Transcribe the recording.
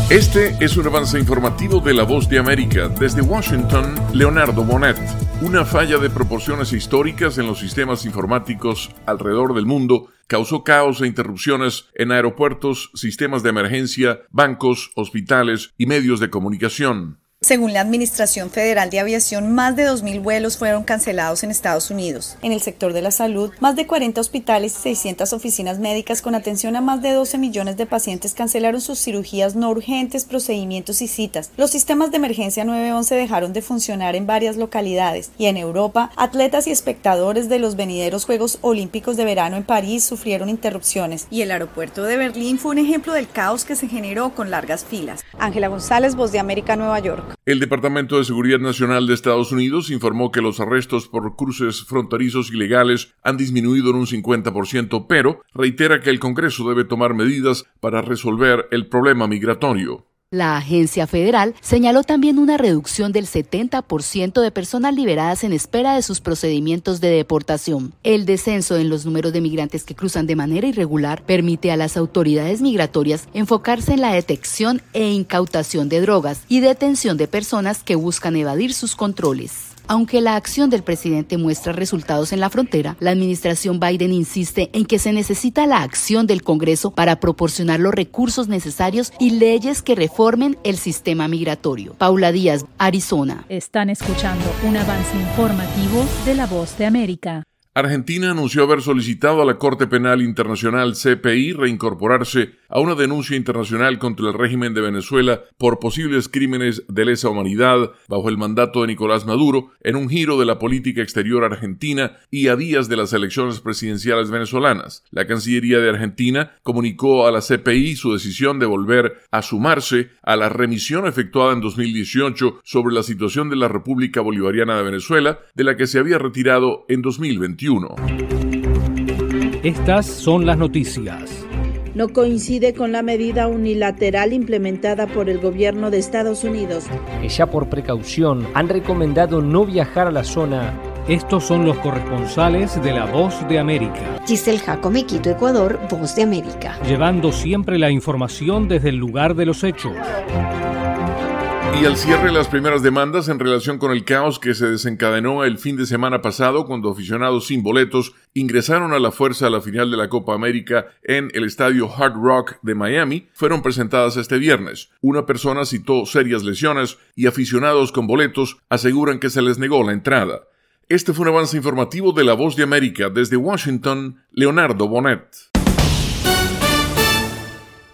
Este es un avance informativo de La Voz de América. Desde Washington, Leonardo Bonet. Una falla de proporciones históricas en los sistemas informáticos alrededor del mundo causó caos e interrupciones en aeropuertos, sistemas de emergencia, bancos, hospitales y medios de comunicación. Según la Administración Federal de Aviación, más de 2.000 vuelos fueron cancelados en Estados Unidos. En el sector de la salud, más de 40 hospitales y 600 oficinas médicas con atención a más de 12 millones de pacientes cancelaron sus cirugías no urgentes, procedimientos y citas. Los sistemas de emergencia 911 dejaron de funcionar en varias localidades. Y en Europa, atletas y espectadores de los venideros Juegos Olímpicos de Verano en París sufrieron interrupciones. Y el aeropuerto de Berlín fue un ejemplo del caos que se generó con largas filas. Ángela González, Voz de América, Nueva York. El Departamento de Seguridad Nacional de Estados Unidos informó que los arrestos por cruces fronterizos ilegales han disminuido en un 50%, pero reitera que el Congreso debe tomar medidas para resolver el problema migratorio. La agencia federal señaló también una reducción del 70% de personas liberadas en espera de sus procedimientos de deportación. El descenso en los números de migrantes que cruzan de manera irregular permite a las autoridades migratorias enfocarse en la detección e incautación de drogas y detención de personas que buscan evadir sus controles. Aunque la acción del presidente muestra resultados en la frontera, la administración Biden insiste en que se necesita la acción del Congreso para proporcionar los recursos necesarios y leyes que reformen el sistema migratorio. Paula Díaz, Arizona. Están escuchando un avance informativo de La Voz de América. Argentina anunció haber solicitado a la Corte Penal Internacional CPI reincorporarse a una denuncia internacional contra el régimen de Venezuela por posibles crímenes de lesa humanidad bajo el mandato de Nicolás Maduro, en un giro de la política exterior argentina y a días de las elecciones presidenciales venezolanas. La Cancillería de Argentina comunicó a la CPI su decisión de volver a sumarse a la remisión efectuada en 2018 sobre la situación de la República Bolivariana de Venezuela, de la que se había retirado en 2021. Estas son las noticias. No coincide con la medida unilateral implementada por el gobierno de Estados Unidos. Ya por precaución han recomendado no viajar a la zona. Estos son los corresponsales de La Voz de América. Giselle Jacome, Quito, Ecuador, Voz de América. Llevando siempre la información desde el lugar de los hechos. Y al cierre las primeras demandas en relación con el caos que se desencadenó el fin de semana pasado cuando aficionados sin boletos ingresaron a la fuerza a la final de la Copa América en el estadio Hard Rock de Miami, fueron presentadas este viernes. Una persona citó serias lesiones y aficionados con boletos aseguran que se les negó la entrada. Este fue un avance informativo de La Voz de América. Desde Washington, Leonardo Bonet.